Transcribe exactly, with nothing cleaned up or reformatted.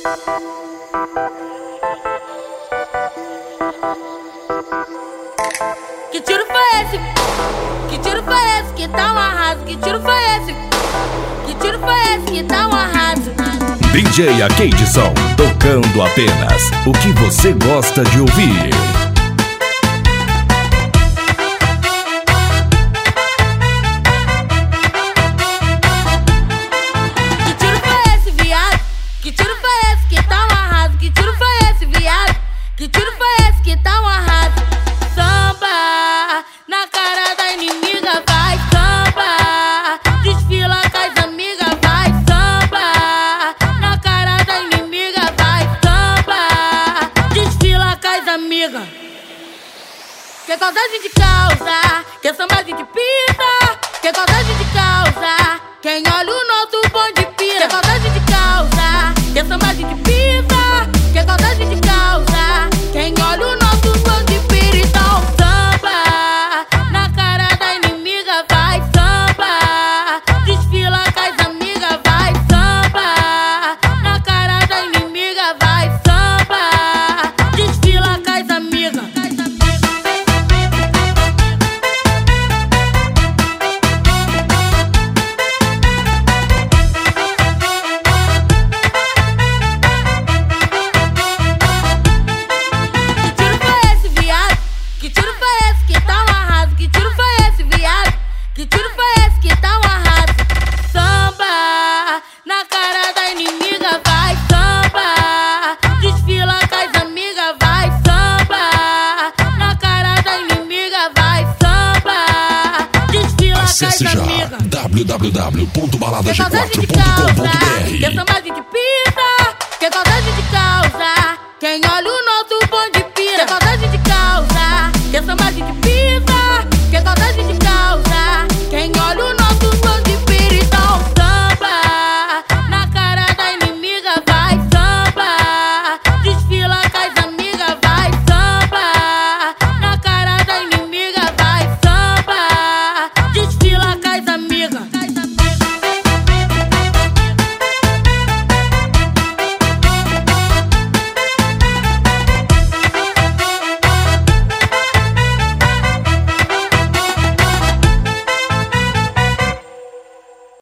Que tiro foi esse? Que tiro foi esse que tá um arraso? Que tiro foi esse? Que tiro foi esse que tá um arraso? D J Akeidson, tocando apenas o que você gosta de ouvir. Que tiro foi esse, viado? Que tiro foi esse que tá um arraso? Que tiro foi esse, viado? Que tiro foi esse que tá um arraso? Samba na cara da inimiga, vai samba. Desfila com as amigas, vai samba. Na cara da inimiga, vai samba. Desfila com as amigas. Que saudade de causa, que samba a gente pisa. Que saudade de causa, quem olha o nosso bonde pira. Que saudade de causa, que samba a gente pisa. Que saudade de causa, quem olha o nosso bonde pira. Então samba na cara da inimiga, vai samba. Desfila com as amigas, vai samba. Na cara da inimiga, vai samba. Desfila com as amigas. Que tiro foi esse que tá um arraso? Que tiro foi esse, viado? Que tiro foi esse que tá um arraso? Samba na cara da inimiga, vai samba. Desfila com as amigas, vai samba. Na cara da inimiga, vai samba. Desfila Acesse com as já amigas. w w w ponto balada Que g saudade quatro de ponto com ponto causa, b que r. samba a gente pisa. Que saudade de causa, quem olha o nosso bonde pira. Que saudade de causa, que samba a gente